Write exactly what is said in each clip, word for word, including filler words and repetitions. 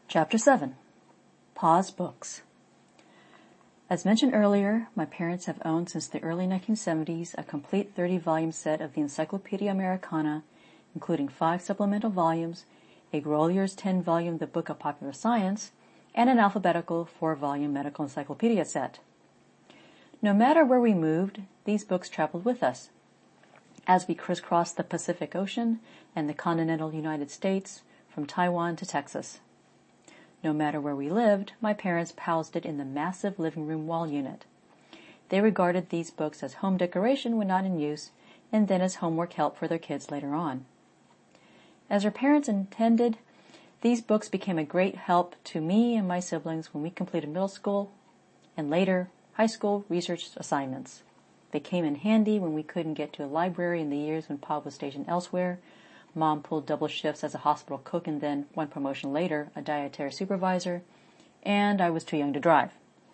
Chapter seven. Pa's Books. As mentioned earlier, my parents have owned since the early nineteen seventies a complete thirty-volume set of the Encyclopedia Americana, including five supplemental volumes, a Grolier's ten-volume The Book of Popular Science, and an alphabetical four-volume medical encyclopedia set. No matter where we moved, these books traveled with us. As we crisscrossed the Pacific Ocean and the continental United States, from Taiwan to Texas. No matter where we lived, my parents housed it in the massive living room wall unit. They regarded these books as home decoration when not in use, and then as homework help for their kids later on. As our parents intended, these books became a great help to me and my siblings when we completed middle school, and later, high school research assignments. They came in handy when we couldn't get to a library in the years when Pa was stationed elsewhere. Mom pulled double shifts as a hospital cook and then, one promotion later, a dietary supervisor, and I was too young to drive.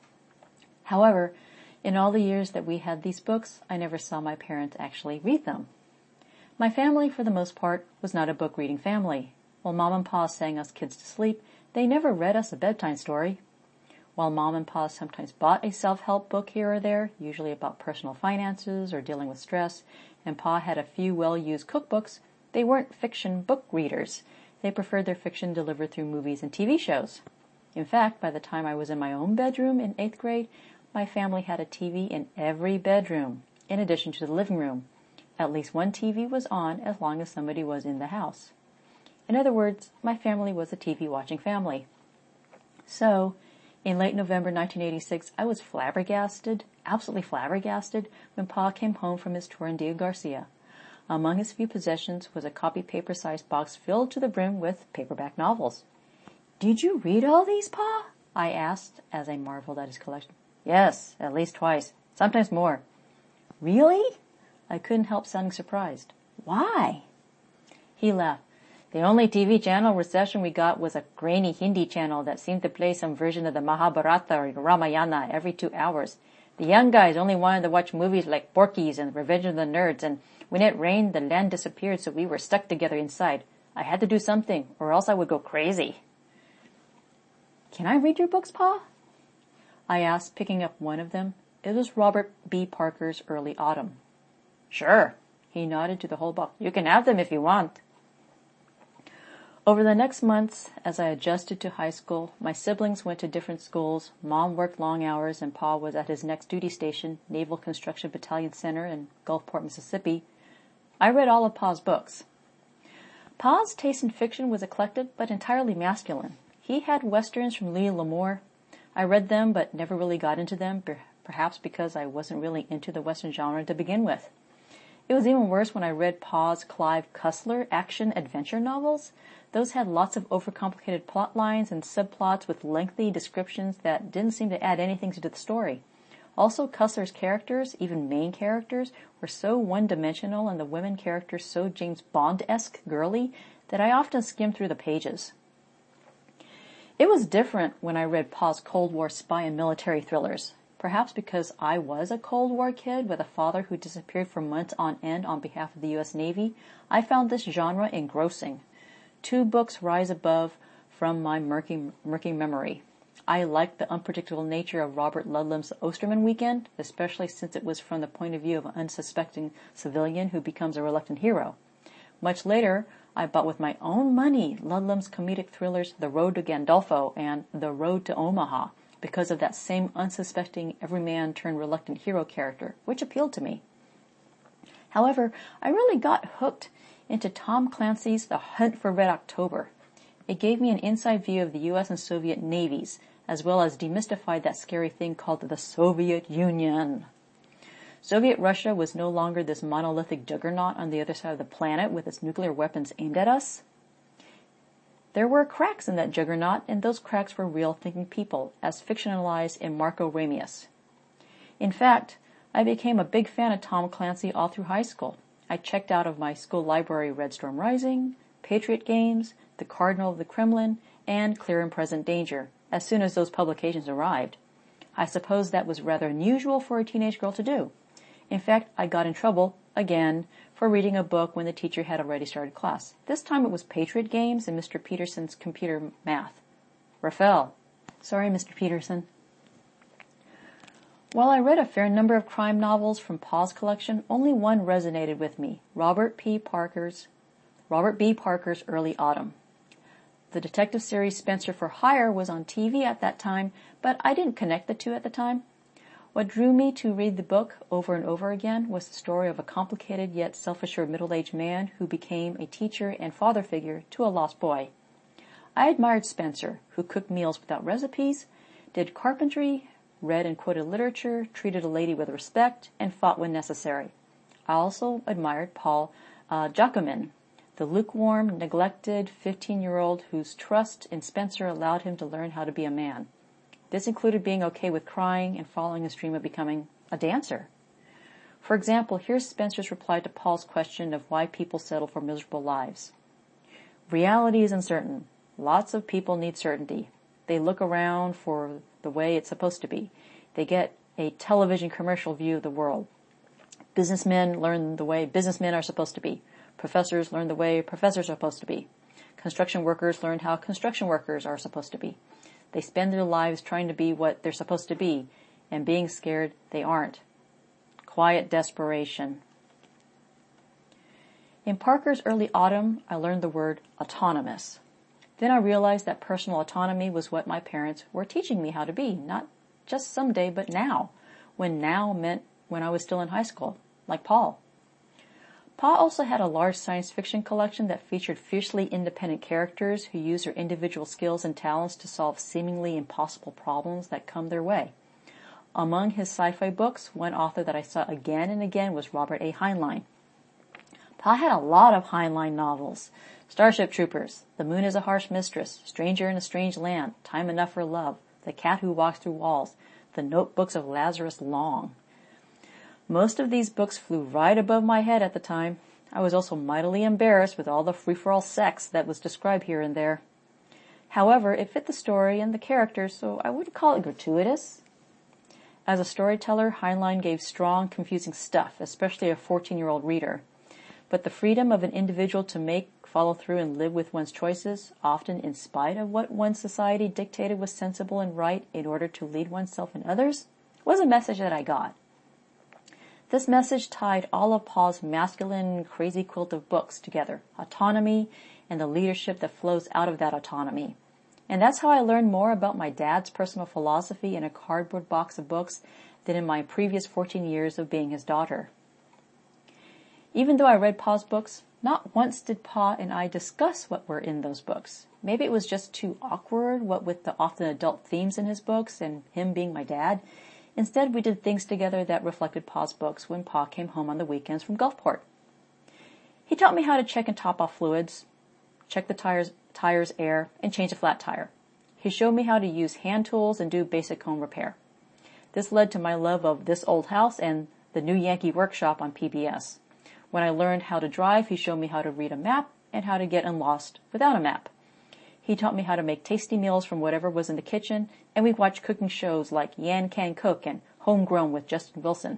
However, in all the years that we had these books, I never saw my parents actually read them. My family, for the most part, was not a book-reading family. While Mom and Pa sang us kids to sleep, they never read us a bedtime story. While Mom and Pa sometimes bought a self-help book here or there, usually about personal finances or dealing with stress, and Pa had a few well-used cookbooks, they weren't fiction book readers. They preferred their fiction delivered through movies and T V shows. In fact, by the time I was in my own bedroom in eighth grade, my family had a T V in every bedroom, in addition to the living room. At least one T V was on as long as somebody was in the house. In other words, my family was a T V-watching family. So, in late November nineteen eighty-six, I was flabbergasted, absolutely flabbergasted, when Pa came home from his tour in Diego Garcia. Among his few possessions was a copy paper-sized box filled to the brim with paperback novels. "Did you read all these, Pa?" I asked as I marveled at his collection. "Yes, at least twice, sometimes more." "Really?" I couldn't help sounding surprised. "Why?" He laughed. "The only T V channel reception we got was a grainy Hindi channel that seemed to play some version of the Mahabharata or Ramayana every two hours. The young guys only wanted to watch movies like Porky's and Revenge of the Nerds, and when it rained, the land disappeared, so we were stuck together inside. I had to do something, or else I would go crazy." "Can I read your books, Pa?" I asked, picking up one of them. It was Robert B. Parker's Early Autumn. "Sure." He nodded to the whole box. "You can have them if you want." Over the next months, as I adjusted to high school, my siblings went to different schools, Mom worked long hours, and Pa was at his next duty station, Naval Construction Battalion Center in Gulfport, Mississippi, I read all of Pa's books. Pa's taste in fiction was eclectic but entirely masculine. He had westerns from Lee L'Amour. I read them but never really got into them, perhaps because I wasn't really into the western genre to begin with. It was even worse when I read Pa's Clive Cussler action-adventure novels. Those had lots of overcomplicated plot lines and subplots with lengthy descriptions that didn't seem to add anything to the story. Also, Cussler's characters, even main characters, were so one-dimensional and the women characters so James Bond-esque girly that I often skimmed through the pages. It was different when I read Pa's Cold War spy and military thrillers. Perhaps because I was a Cold War kid with a father who disappeared for months on end on behalf of the U S Navy, I found this genre engrossing. Two books rise above from my murky, murky memory. I liked the unpredictable nature of Robert Ludlum's Osterman Weekend, especially since it was from the point of view of an unsuspecting civilian who becomes a reluctant hero. Much later, I bought with my own money Ludlum's comedic thrillers The Road to Gandolfo and The Road to Omaha, because of that same unsuspecting everyman-turned-reluctant hero character, which appealed to me. However, I really got hooked into Tom Clancy's The Hunt for Red October. It gave me an inside view of the U S and Soviet navies, as well as demystified that scary thing called the Soviet Union. Soviet Russia was no longer this monolithic juggernaut on the other side of the planet with its nuclear weapons aimed at us. There were cracks in that juggernaut, and those cracks were real thinking people, as fictionalized in Marco Ramius. In fact, I became a big fan of Tom Clancy all through high school. I checked out of my school library Red Storm Rising, Patriot Games, The Cardinal of the Kremlin, and Clear and Present Danger, as soon as those publications arrived. I suppose that was rather unusual for a teenage girl to do. In fact, I got in trouble, again, for reading a book when the teacher had already started class. This time it was Patriot Games and Mister Peterson's Computer Math. Raphael. Sorry, Mister Peterson. While I read a fair number of crime novels from Pa's collection, only one resonated with me, Robert P. Parker's, Robert B. Parker's Early Autumn. The detective series Spencer for Hire was on T V at that time, but I didn't connect the two at the time. What drew me to read the book over and over again was the story of a complicated yet self-assured middle-aged man who became a teacher and father figure to a lost boy. I admired Spencer, who cooked meals without recipes, did carpentry, read and quoted literature, treated a lady with respect, and fought when necessary. I also admired Paul uh, Giacomin, the lukewarm, neglected fifteen-year-old whose trust in Spencer allowed him to learn how to be a man. This included being okay with crying and following his dream of becoming a dancer. For example, here's Spencer's reply to Paul's question of why people settle for miserable lives. Reality is uncertain. Lots of people need certainty. They look around for the way it's supposed to be. They get a television commercial view of the world. Businessmen learn the way businessmen are supposed to be. Professors learn the way professors are supposed to be. Construction workers learn how construction workers are supposed to be. They spend their lives trying to be what they're supposed to be, and being scared they aren't. Quiet desperation. In Parker's Early Autumn, I learned the word autonomous. Then I realized that personal autonomy was what my parents were teaching me how to be, not just someday, but now, when now meant when I was still in high school, like Paul. Pa also had a large science fiction collection that featured fiercely independent characters who used their individual skills and talents to solve seemingly impossible problems that come their way. Among his sci-fi books, one author that I saw again and again was Robert A. Heinlein. Pa had a lot of Heinlein novels. Starship Troopers, The Moon is a Harsh Mistress, Stranger in a Strange Land, Time Enough for Love, The Cat Who Walks Through Walls, The Notebooks of Lazarus Long. Most of these books flew right above my head at the time. I was also mightily embarrassed with all the free-for-all sex that was described here and there. However, it fit the story and the characters, so I wouldn't call it gratuitous. As a storyteller, Heinlein gave strong, confusing stuff, especially a fourteen-year-old reader. But the freedom of an individual to make, follow through, and live with one's choices, often in spite of what one's society dictated was sensible and right in order to lead oneself and others, was a message that I got. This message tied all of Pa's masculine, crazy quilt of books together, autonomy and the leadership that flows out of that autonomy. And that's how I learned more about my dad's personal philosophy in a cardboard box of books than in my previous fourteen years of being his daughter. Even though I read Pa's books, not once did Pa and I discuss what were in those books. Maybe it was just too awkward, what with the often adult themes in his books and him being my dad. Instead, we did things together that reflected Pa's books when Pa came home on the weekends from Gulfport. He taught me how to check and top off fluids, check the tires, tires air, and change a flat tire. He showed me how to use hand tools and do basic home repair. This led to my love of This Old House and The New Yankee Workshop on P B S. When I learned how to drive, he showed me how to read a map and how to get lost without a map. He taught me how to make tasty meals from whatever was in the kitchen, and we watched cooking shows like Yan Can Cook and Homegrown with Justin Wilson.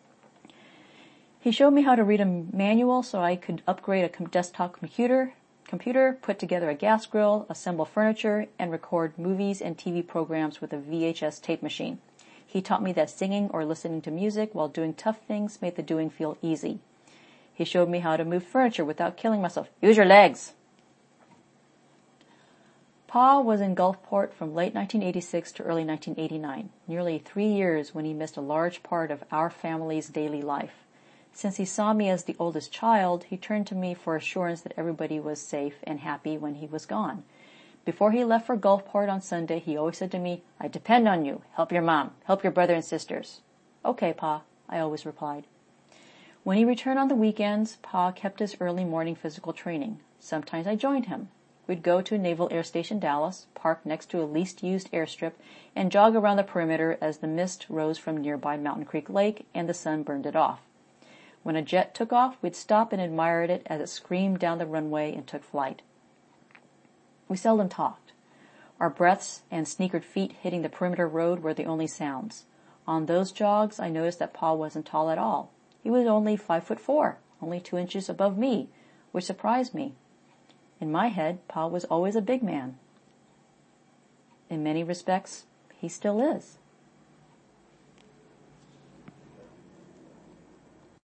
He showed me how to read a manual so I could upgrade a desktop computer, computer, put together a gas grill, assemble furniture, and record movies and T V programs with a V H S tape machine. He taught me that singing or listening to music while doing tough things made the doing feel easy. He showed me how to move furniture without killing myself. Use your legs! Pa was in Gulfport from late nineteen eighty-six to early nineteen eighty-nine, nearly three years when he missed a large part of our family's daily life. Since he saw me as the oldest child, he turned to me for assurance that everybody was safe and happy when he was gone. Before he left for Gulfport on Sunday, he always said to me, I depend on you. Help your mom. Help your brother and sisters. Okay, Pa, I always replied. When he returned on the weekends, Pa kept his early morning physical training. Sometimes I joined him. We'd go to Naval Air Station Dallas, park next to a least-used airstrip, and jog around the perimeter as the mist rose from nearby Mountain Creek Lake and the sun burned it off. When a jet took off, we'd stop and admire it as it screamed down the runway and took flight. We seldom talked. Our breaths and sneakered feet hitting the perimeter road were the only sounds. On those jogs, I noticed that Pa wasn't tall at all. He was only five foot four, only two inches above me, which surprised me. In my head, Pa was always a big man. In many respects, he still is.